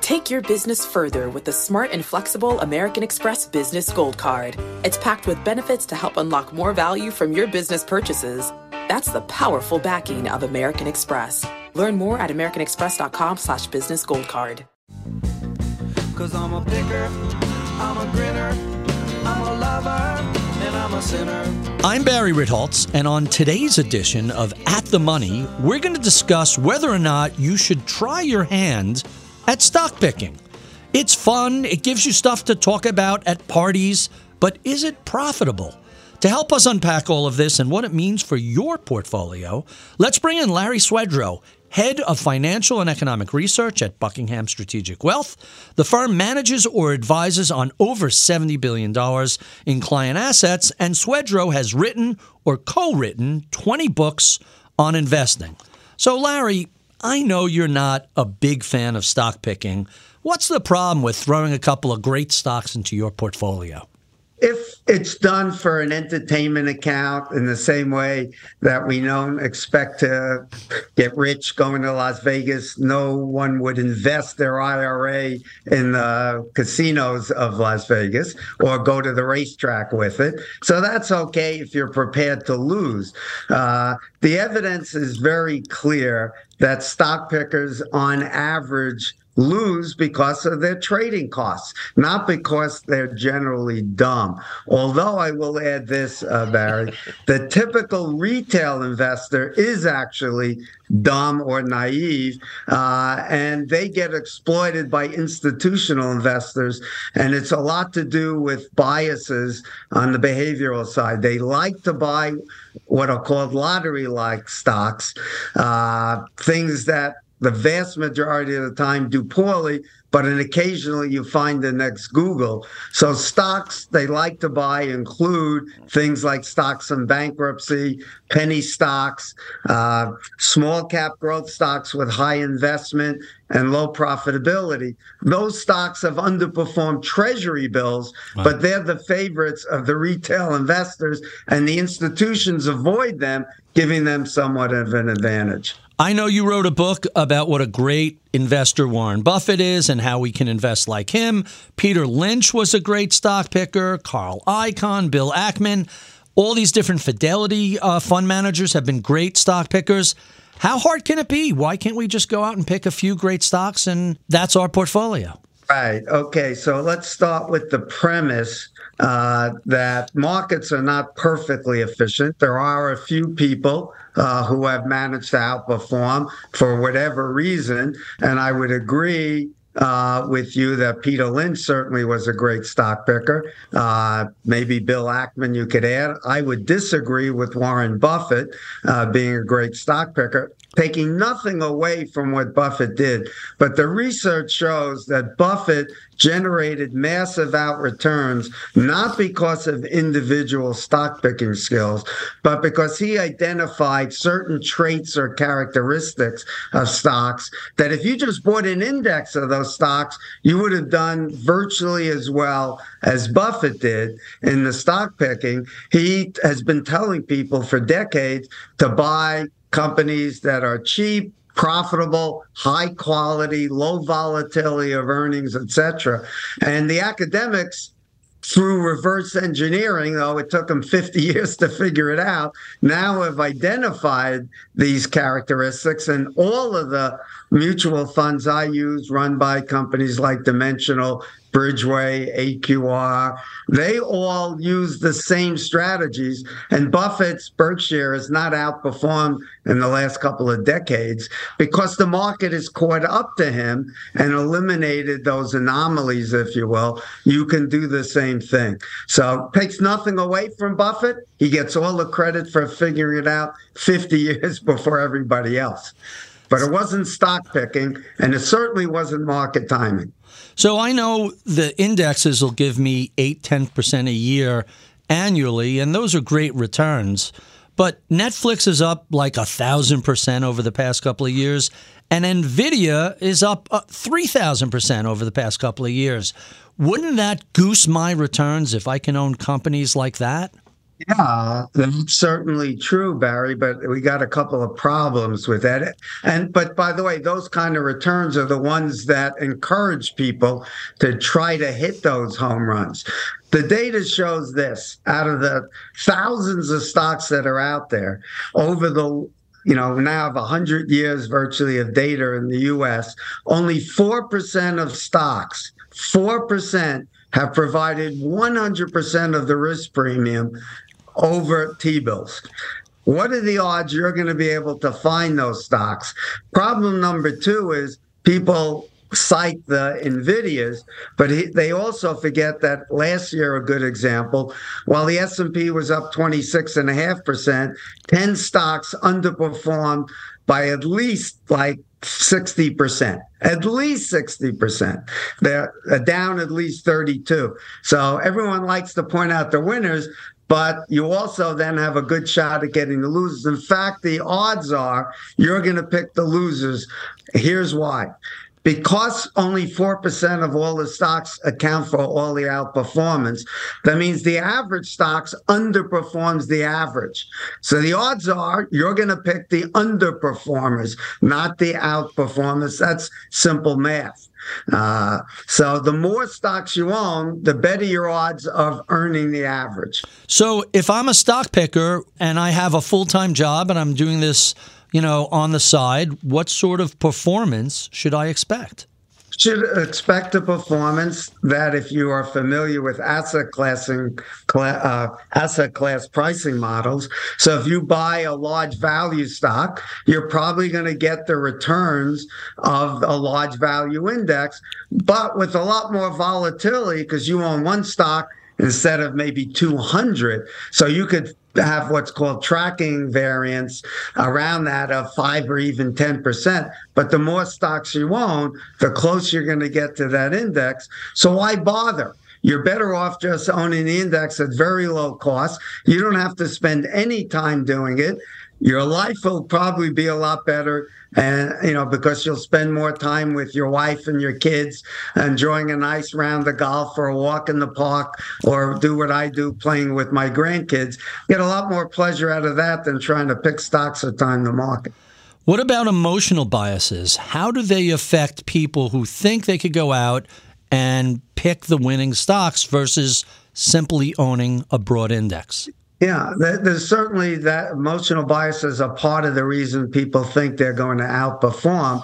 Take your business further with the smart and flexible American Express Business Gold Card. It's packed with benefits to help unlock more value from your business purchases. That's the powerful backing of American Express. Learn more at americanexpress.com/business gold card. 'Cause I'm a picker, I'm a grinner, I'm a lover, and I'm a sinner. I'm Barry Ritholtz, and on today's edition of At the Money, we're going to discuss whether or not you should try your hand at stock picking. It's fun, it gives you stuff to talk about at parties, but is it profitable? To help us unpack all of this and what it means for your portfolio, let's bring in Larry Swedroe, Head of Financial and Economic Research at Buckingham Strategic Wealth. The firm manages or advises on over $70 billion in client assets, and Swedroe has written or co-written 20 books on investing. So, Larry, I know you're not a big fan of stock picking. What's the problem with throwing a couple of great stocks into your portfolio? If it's done for an entertainment account in the same way that we don't expect to get rich going to Las Vegas, no one would invest their IRA in the casinos of Las Vegas or go to the racetrack with it. So that's okay if you're prepared to lose. The evidence is very clear that stock pickers on average lose because of their trading costs, not because they're generally dumb. Although I will add this, Barry, the typical retail investor is actually dumb or naive, and they get exploited by institutional investors. And it's a lot to do with biases on the behavioral side. They like to buy what are called lottery-like stocks, things that the vast majority of the time do poorly, but occasionally you find the next Google. So stocks they like to buy include things like stocks in bankruptcy, penny stocks, small cap growth stocks with high investment and low profitability. Those stocks have underperformed treasury bills, but they're the favorites of the retail investors, and the institutions avoid them, giving them somewhat of an advantage. I know you wrote a book about what a great investor Warren Buffett is and how we can invest like him. Peter Lynch was a great stock picker, Carl Icahn, Bill Ackman. All these different Fidelity fund managers have been great stock pickers. How hard can it be? Why can't we just go out and pick a few great stocks and that's our portfolio? Right. Okay. So let's start with the premise that markets are not perfectly efficient. There are a few people who have managed to outperform for whatever reason. And I would agree with you that Peter Lynch certainly was a great stock picker. Maybe Bill Ackman you could add. I would disagree with Warren Buffett being a great stock picker, taking nothing away from what Buffett did. But the research shows that Buffett generated massive out returns, not because of individual stock picking skills, but because he identified certain traits or characteristics of stocks that if you just bought an index of those stocks, you would have done virtually as well as Buffett did in the stock picking. He has been telling people for decades to buy companies that are cheap, profitable, high quality, low volatility of earnings, etc. And the academics, through reverse engineering, though it took them 50 years to figure it out, now have identified these characteristics. And all of the mutual funds I use run by companies like Dimensional, Bridgeway, AQR, they all use the same strategies. And Buffett's Berkshire has not outperformed in the last couple of decades because the market has caught up to him and eliminated those anomalies, if you will. You can do the same thing. So takes nothing away from Buffett. He gets all the credit for figuring it out 50 years before everybody else. But it wasn't stock picking, and it certainly wasn't market timing. So I know the indexes will give me 8-10% a year annually, and those are great returns. But Netflix is up like 1,000% over the past couple of years, and NVIDIA is up 3,000% over the past couple of years. Wouldn't that goose my returns if I can own companies like that? Yeah, that's certainly true, Barry, but we got a couple of problems with that. But by the way, those kind of returns are the ones that encourage people to try to hit those home runs. The data shows this: out of the thousands of stocks that are out there over the now of 100 years virtually of data in the US, only 4% of stocks, 4% have provided 100% of the risk premium over T-bills. What are the odds you're going to be able to find those stocks? Problem number two is people cite the NVIDIAs, but they also forget that last year, a good example, while the S&P was up 26.5%, 10 stocks underperformed by at least like 60%, at least 60%. They're down at least 32. So everyone likes to point out the winners, but you also then have a good shot at getting the losers. In fact, the odds are you're going to pick the losers. Here's why. Because only 4% of all the stocks account for all the outperformance, that means the average stocks underperforms the average. So the odds are you're going to pick the underperformers, not the outperformers. That's simple math. So the more stocks you own, the better your odds of earning the average. So if I'm a stock picker and I have a full-time job and I'm doing this on the side, what sort of performance should I expect? Should expect a performance that, if you are familiar with asset class pricing models, so if you buy a large value stock, you're probably going to get the returns of a large value index, but with a lot more volatility because you own one stock instead of maybe 200. So you could have what's called tracking variance around that of 5 or even 10%. But the more stocks you own, the closer you're going to get to that index. So why bother? You're better off just owning the index at very low cost. You don't have to spend any time doing it. Your life will probably be a lot better, and because you'll spend more time with your wife and your kids, enjoying a nice round of golf or a walk in the park, or do what I do, playing with my grandkids. Get a lot more pleasure out of that than trying to pick stocks or time the market. What about emotional biases? How do they affect people who think they could go out and pick the winning stocks versus simply owning a broad index? Yeah, there's certainly that emotional bias is a part of the reason people think they're going to outperform.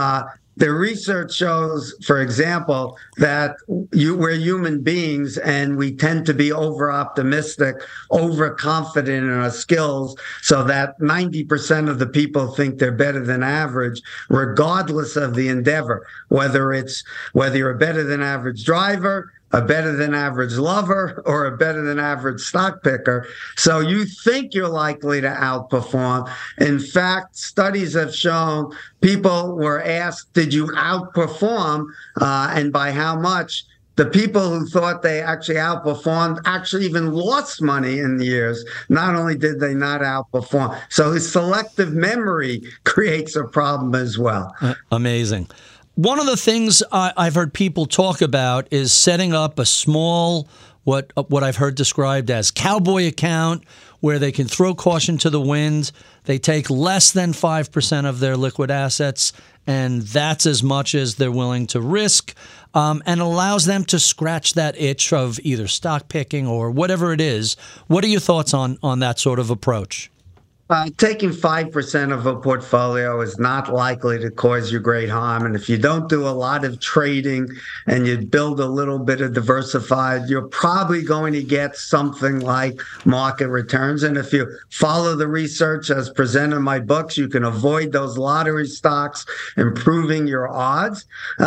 The research shows, for example, that we're human beings and we tend to be over-optimistic, overconfident in our skills, so that 90% of the people think they're better than average, regardless of the endeavor, whether you're a better than average driver, a better than average lover, or a better than average stock picker. So you think you're likely to outperform. In fact, studies have shown people were asked, did you outperform, and by how much? The people who thought they actually outperformed actually even lost money in the years. Not only did they not outperform. So selective memory creates a problem as well. Amazing. One of the things I've heard people talk about is setting up a small, what I've heard described as cowboy account, where they can throw caution to the wind. They take less than 5% of their liquid assets, and that's as much as they're willing to risk, and allows them to scratch that itch of either stock picking or whatever it is. What are your thoughts on that sort of approach? Taking 5% of a portfolio is not likely to cause you great harm. And if you don't do a lot of trading and you build a little bit of diversified, you're probably going to get something like market returns. And if you follow the research as presented in my books, you can avoid those lottery stocks, improving your odds.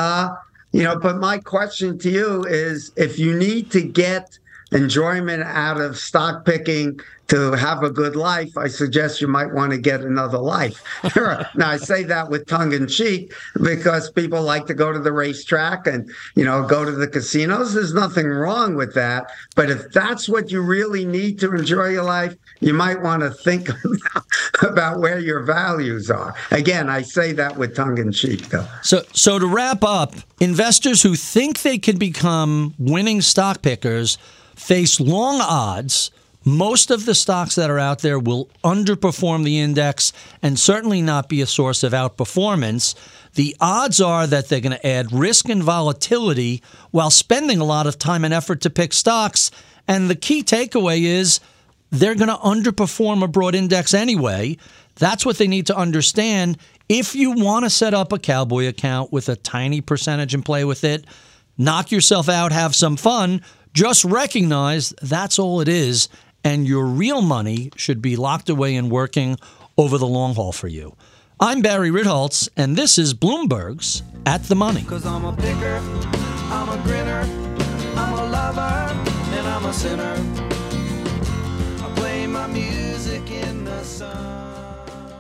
But my question to you is, if you need to get enjoyment out of stock picking to have a good life, I suggest you might want to get another life. Now, I say that with tongue in cheek because people like to go to the racetrack and, go to the casinos. There's nothing wrong with that. But if that's what you really need to enjoy your life, you might want to think about where your values are. Again, I say that with tongue in cheek, though. So to wrap up, investors who think they can become winning stock pickers face long odds, Most of the stocks that are out there will underperform the index and certainly not be a source of outperformance. The odds are that they're going to add risk and volatility while spending a lot of time and effort to pick stocks. And the key takeaway is they're going to underperform a broad index anyway. That's what they need to understand. If you want to set up a cowboy account with a tiny percentage and play with it, knock yourself out, have some fun. Just recognize that's all it is, and your real money should be locked away and working over the long haul for you. I'm Barry Ritholtz, and this is Bloomberg's At the Money. 'Cause I'm a picker, I'm a grinner, I'm a lover, and I'm a sinner. I play my music in the sun.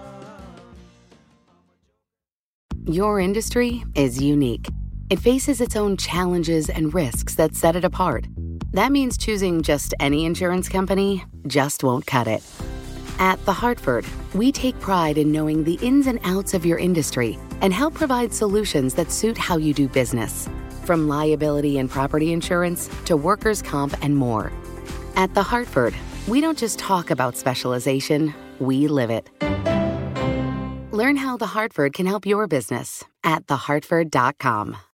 Your industry is unique. It faces its own challenges and risks that set it apart. That means choosing just any insurance company just won't cut it. At The Hartford, we take pride in knowing the ins and outs of your industry and help provide solutions that suit how you do business. From liability and property insurance to workers' comp and more. At The Hartford, we don't just talk about specialization, we live it. Learn how The Hartford can help your business at thehartford.com.